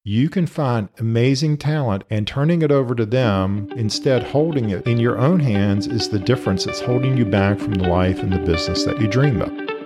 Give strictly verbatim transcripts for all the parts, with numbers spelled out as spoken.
You can find amazing talent, and turning it over to them, instead holding it in your own hands, is the difference that's holding you back from the life and the business that you dream of.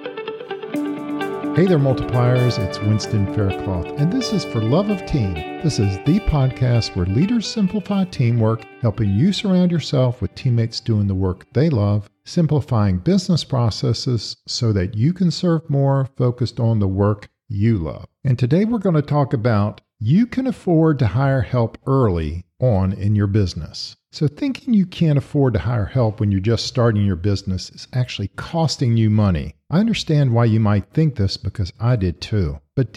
Hey there, multipliers. It's Winston Faircloth, and this is For Love of Team. This is the podcast where leaders simplify teamwork, helping you surround yourself with teammates doing the work they love, simplifying business processes so that you can serve more focused on the work you love. And today we're going to talk about you can afford to hire help early on in your business. So thinking you can't afford to hire help when you're just starting your business is actually costing you money. I understand why you might think this because I did too. But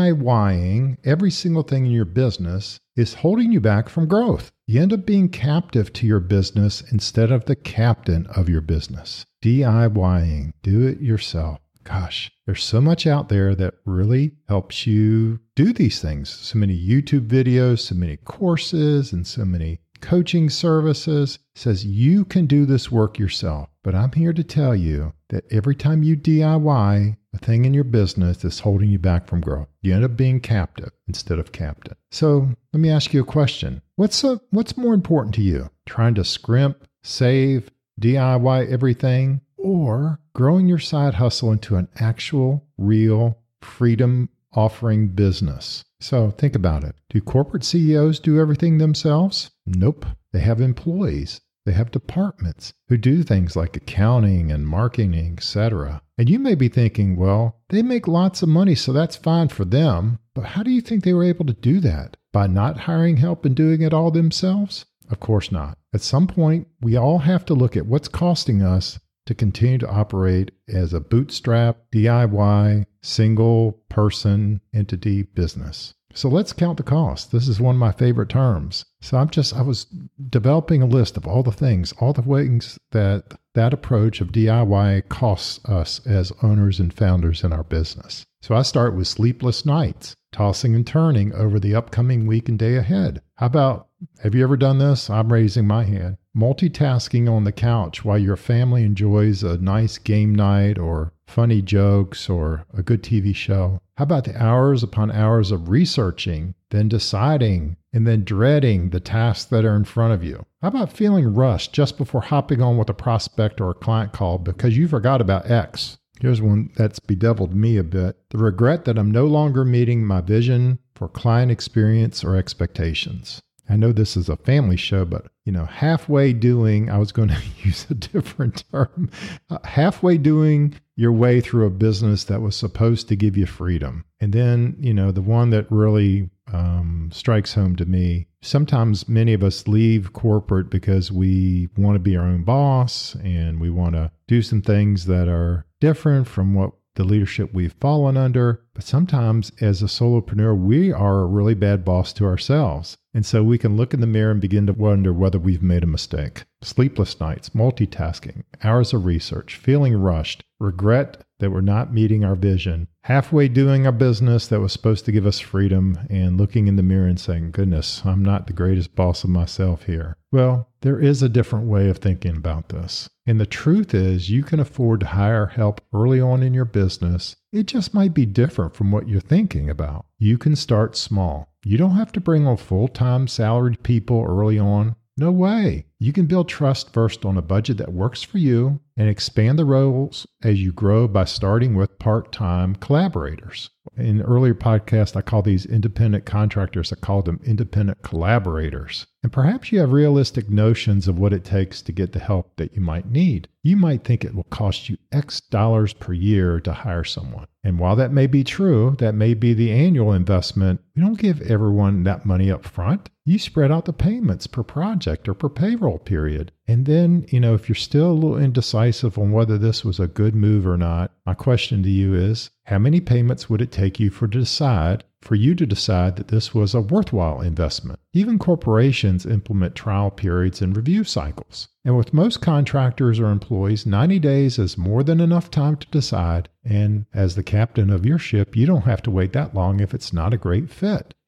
DIYing every single thing in your business is holding you back from growth. You end up being captive to your business instead of the captain of your business. DIYing, do it yourself. Gosh, there's so much out there that really helps you do these things. So many YouTube videos, so many courses, and so many coaching services. It says you can do this work yourself. But I'm here to tell you that every time you D I Y a thing in your business that's holding you back from growth, you end up being captive instead of captain. So let me ask you a question. What's a, what's more important to you? Trying to scrimp, save, D I Y everything, or growing your side hustle into an actual, real, freedom-offering business? So think about it. Do corporate C E Os do everything themselves? Nope. They have employees. They have departments who do things like accounting and marketing, et cetera. And you may be thinking, well, they make lots of money, so that's fine for them. But how do you think they were able to do that? By not hiring help and doing it all themselves? Of course not. At some point, we all have to look at what's costing us to continue to operate as a bootstrap, D I Y, single person entity business. So let's count the cost. This is one of my favorite terms. So I'm just, I was developing a list of all the things, all the ways that that approach of D I Y costs us as owners and founders in our business. So I start with sleepless nights, tossing and turning over the upcoming week and day ahead. How about, have you ever done this? I'm raising my hand. Multitasking on the couch while your family enjoys a nice game night or funny jokes or a good T V show. How about the hours upon hours of researching, then deciding, and then dreading the tasks that are in front of you? How about feeling rushed just before hopping on with a prospect or a client call because you forgot about X? Here's one that's bedeviled me a bit. The regret that I'm no longer meeting my vision for client experience or expectations. I know this is a family show, but, you know, halfway doing, I was going to use a different term, uh, halfway doing your way through a business that was supposed to give you freedom. And then, you know, the one that really um, strikes home to me, sometimes many of us leave corporate because we want to be our own boss and we want to do some things that are different from what the leadership we've fallen under. But sometimes as a solopreneur, we are a really bad boss to ourselves. And so we can look in the mirror and begin to wonder whether we've made a mistake. Sleepless nights, multitasking, hours of research, feeling rushed, regret that we're not meeting our vision, halfway doing a business that was supposed to give us freedom, and looking in the mirror and saying, goodness, I'm not the greatest boss of myself here. Well, there is a different way of thinking about this. And the truth is you can afford to hire help early on in your business. It just might be different from what you're thinking about. You can start small. You don't have to bring on full-time salaried people early on. No way. You can build trust first on a budget that works for you and expand the roles as you grow by starting with part-time collaborators. In earlier podcasts, I call these independent contractors, I call them independent collaborators. And perhaps you have realistic notions of what it takes to get the help that you might need. You might think it will cost you X dollars per year to hire someone. And while that may be true, that may be the annual investment, you don't give everyone that money up front. You spread out the payments per project or per payroll period. And then, you know, if you're still a little indecisive on whether this was a good move or not, my question to you is, how many payments would it take you for to decide, for you to decide that this was a worthwhile investment? Even corporations implement trial periods and review cycles. And with most contractors or employees, ninety days is more than enough time to decide. And as the captain of your ship, you don't have to wait that long if it's not a great fit.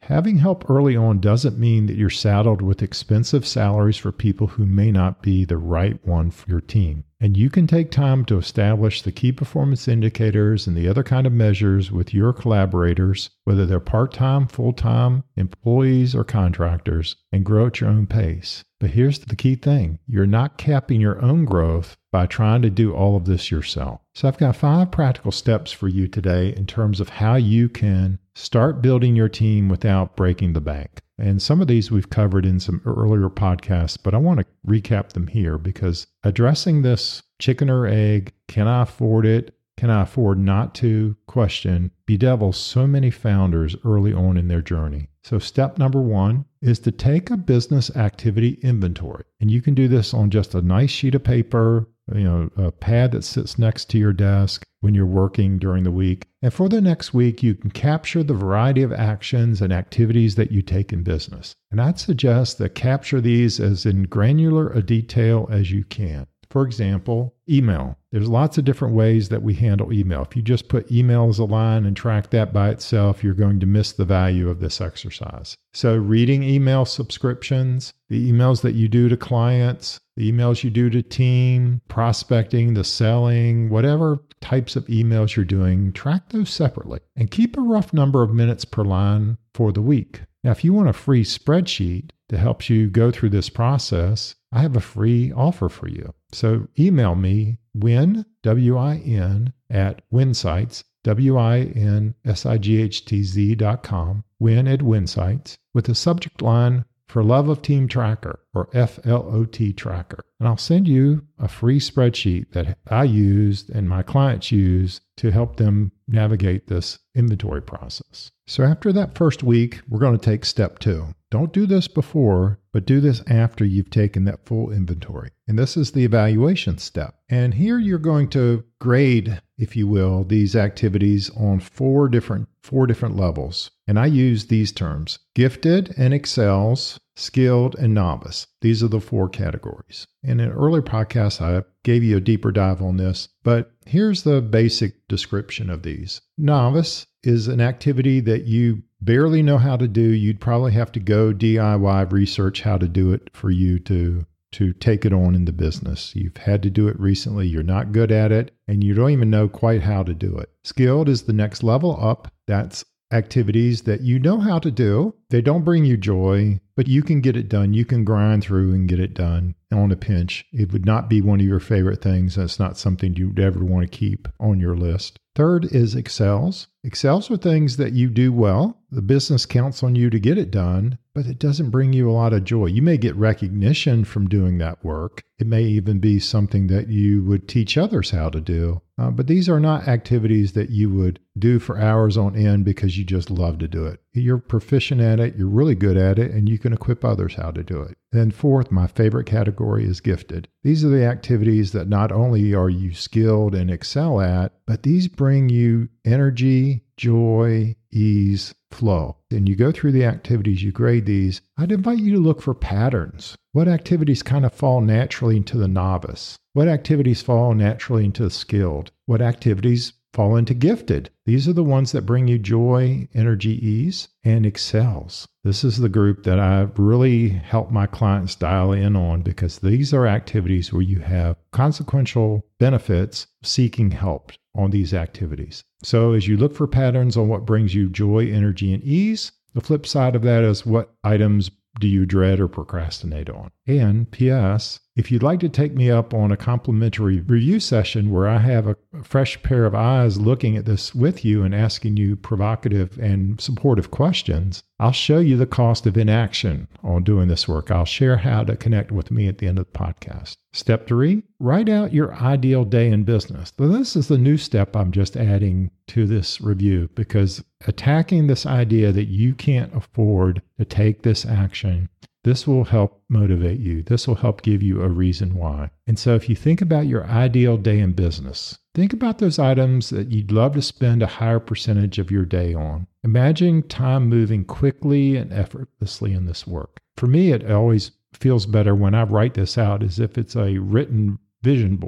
Having help early on doesn't mean that you're saddled with expensive salaries for people who may not be the right one for your team. And you can take time to establish the key performance indicators and the other kind of measures with your collaborators, whether they're part-time, full-time, employees, or contractors, and grow at your own pace. But here's the key thing. You're not capping your own growth by trying to do all of this yourself. So I've got five practical steps for you today in terms of how you can start building your team without breaking the bank. And some of these we've covered in some earlier podcasts, but I want to recap them here because addressing this chicken or egg, can I afford it? Can I afford not to question bedevils so many founders early on in their journey. So step number one is to take a business activity inventory. And you can do this on just a nice sheet of paper, you know, a pad that sits next to your desk when you're working during the week. And for the next week, you can capture the variety of actions and activities that you take in business. And I'd suggest that capture these as in granular a detail as you can. For example, email. There's lots of different ways that we handle email. If you just put email as a line and track that by itself, you're going to miss the value of this exercise. So reading email subscriptions, the emails that you do to clients, the emails you do to team, prospecting, the selling, whatever types of emails you're doing, track those separately and keep a rough number of minutes per line for the week. Now, if you want a free spreadsheet that helps you go through this process, I have a free offer for you. So email me, Win, W I N, at Winsights, W I N S I G H T Z dot com, Win at Winsights, with the subject line For Love of Team Tracker, or F L O T Tracker. And I'll send you a free spreadsheet that I used and my clients use to help them navigate this inventory process. So after that first week, we're going to take step two. Don't do this before, but do this after you've taken that full inventory. And this is the evaluation step. And here you're going to grade, if you will, these activities on four different four different levels. And I use these terms: gifted and excels, skilled and novice. These are the four categories. In an earlier podcast, I gave you a deeper dive on this, but here's the basic description of these. Novice is an activity that you barely know how to do. You'd probably have to go D I Y research how to do it for you to to take it on in the business. You've had to do it recently, you're not good at it, and you don't even know quite how to do it. Skilled is the next level up. That's activities that you know how to do. They don't bring you joy, but you can get it done. You can grind through and get it done on a pinch. It would not be one of your favorite things. That's not something you'd ever want to keep on your list. Third is excels. Excels are things that you do well. The business counts on you to get it done, but it doesn't bring you a lot of joy. You may get recognition from doing that work. It may even be something that you would teach others how to do. Uh, but these are not activities that you would do for hours on end because you just love to do it. You're proficient at it, you're really good at it, and you can equip others how to do it. Then fourth, my favorite category is gifted. These are the activities that not only are you skilled and excel at, but these bring you energy, joy, ease, flow. And you go through the activities, you grade these. I'd invite you to look for patterns. What activities kind of fall naturally into the novice? What activities fall naturally into the skilled? What activities fall into gifted? These are the ones that bring you joy, energy, ease, and excels. This is the group that I've really helped my clients dial in on because these are activities where you have consequential benefits seeking help on these activities. So as you look for patterns on what brings you joy, energy, and ease, the flip side of that is what items do you dread or procrastinate on? And P S, if you'd like to take me up on a complimentary review session where I have a fresh pair of eyes looking at this with you and asking you provocative and supportive questions, I'll show you the cost of inaction on doing this work. I'll share how to connect with me at the end of the podcast. Step three, write out your ideal day in business. So this is the new step I'm just adding to this review because attacking this idea that you can't afford to take this action, this will help motivate you. This will help give you a reason why. And so if you think about your ideal day in business, think about those items that you'd love to spend a higher percentage of your day on. Imagine time moving quickly and effortlessly in this work. For me, it always feels better when I write this out as if it's a written vision board. I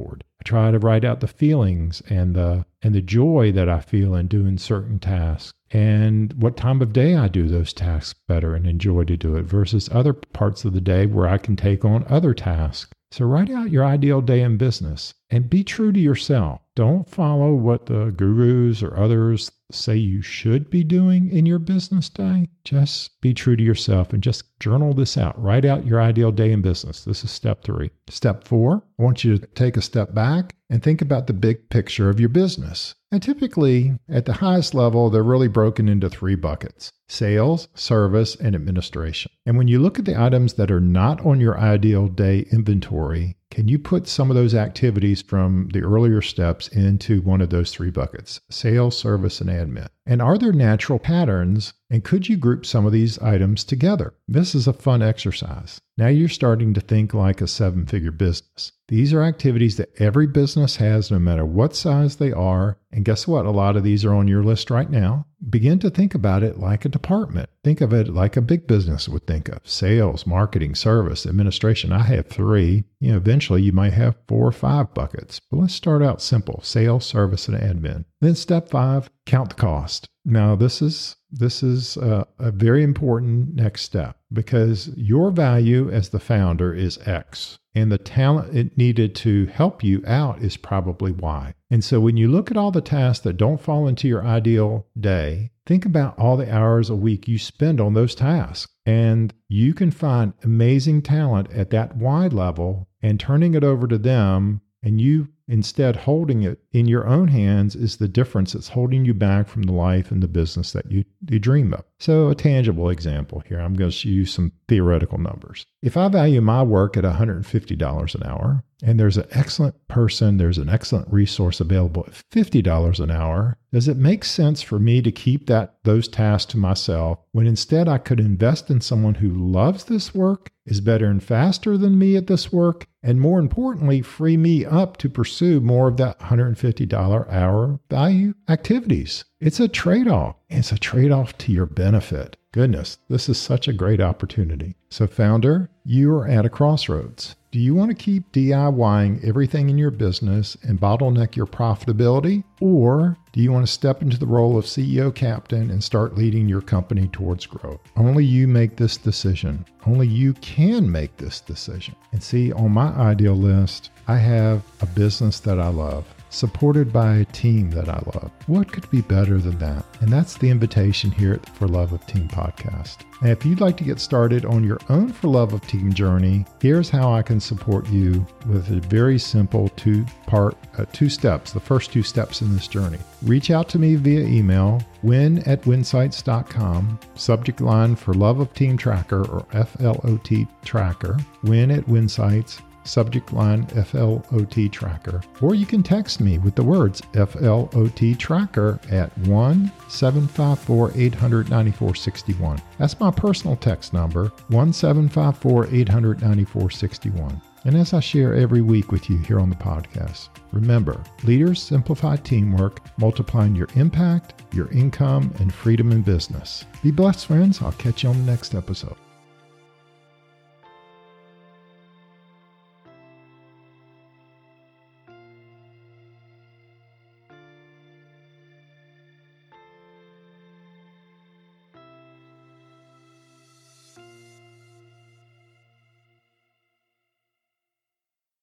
try to write out the feelings and the and the joy that I feel in doing certain tasks, and what time of day I do those tasks better and enjoy to do it versus other parts of the day where I can take on other tasks. So write out your ideal day in business and be true to yourself. Don't follow what the gurus or others say you should be doing in your business day. Just be true to yourself and just journal this out. Write out your ideal day in business. This is step three. Step four, I want you to take a step back and think about the big picture of your business. And typically, at the highest level, they're really broken into three buckets: sales, service, and administration. And when you look at the items that are not on your ideal day inventory, can you put some of those activities from the earlier steps into one of those three buckets: sales, service, and admin? And are there natural patterns? And could you group some of these items together? This is a fun exercise. Now you're starting to think like a seven-figure business. These are activities that every business has, no matter what size they are. And guess what? A lot of these are on your list right now. Begin to think about it like a department. Think of it like a big business would think of: sales, marketing, service, administration. I have three. You know, eventually you might have four or five buckets. But let's start out simple: sales, service, and admin. Then step five, count the cost. Now this is this is a, a very important next step, because your value as the founder is X, and the talent it needed to help you out is probably Y. And so when you look at all the tasks that don't fall into your ideal day, think about all the hours a week you spend on those tasks. And you can find amazing talent at that Y level, and turning it over to them, and you instead holding it in your own hands, is the difference that's holding you back from the life and the business that you, you dream of. So a tangible example here, I'm going to use some theoretical numbers. If I value my work at one hundred fifty dollars an hour, and there's an excellent person, there's an excellent resource available at fifty dollars an hour, does it make sense for me to keep that those tasks to myself when instead I could invest in someone who loves this work, is better and faster than me at this work, and more importantly, free me up to pursue more of that one hundred fifty dollars hour value activities? It's a trade-off. It's a trade-off to your benefit. Goodness, this is such a great opportunity. So founder, you are at a crossroads. Do you want to keep DIYing everything in your business and bottleneck your profitability? Or do you want to step into the role of C E O captain and start leading your company towards growth? Only you make this decision. Only you can make this decision. And see, on my ideal list, I have a business that I love, supported by a team that I love. What could be better than that? And that's the invitation here at the For Love of Team podcast. And if you'd like to get started on your own For Love of Team journey, here's how I can support you with a very simple two-part, uh, two steps, the first two steps in this journey. Reach out to me via email, win at winsights dot com, subject line For Love of Team Tracker, or F L O T Tracker, win at Winsights, subject line F L O T Tracker. Or you can text me with the words F L O T Tracker at one seven five four, eight hundred, ninety-four sixty-one. That's my personal text number, one seven five four, eight hundred, ninety-four sixty-one. And as I share every week with you here on the podcast, remember, leaders simplify teamwork, multiplying your impact, your income, and freedom in business. Be blessed, friends. I'll catch you on the next episode.